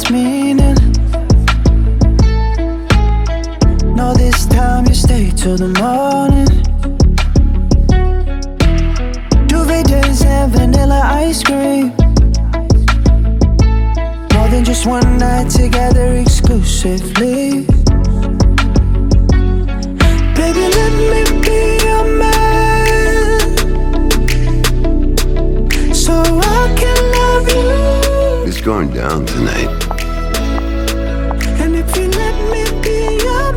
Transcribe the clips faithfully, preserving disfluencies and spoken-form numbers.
its meaning. No, this time you stay till the morning. Duvet days and vanilla ice cream. More than just one night together exclusively. Baby, let me be your man, so I can love you. It's going down tonight. And if you let me be your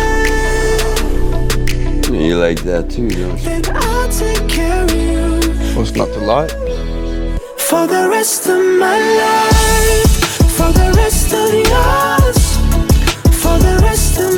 man, You like that too, don't you? then I'll take care of you What's not to like? for the rest of my life, for the rest of yours, for the rest of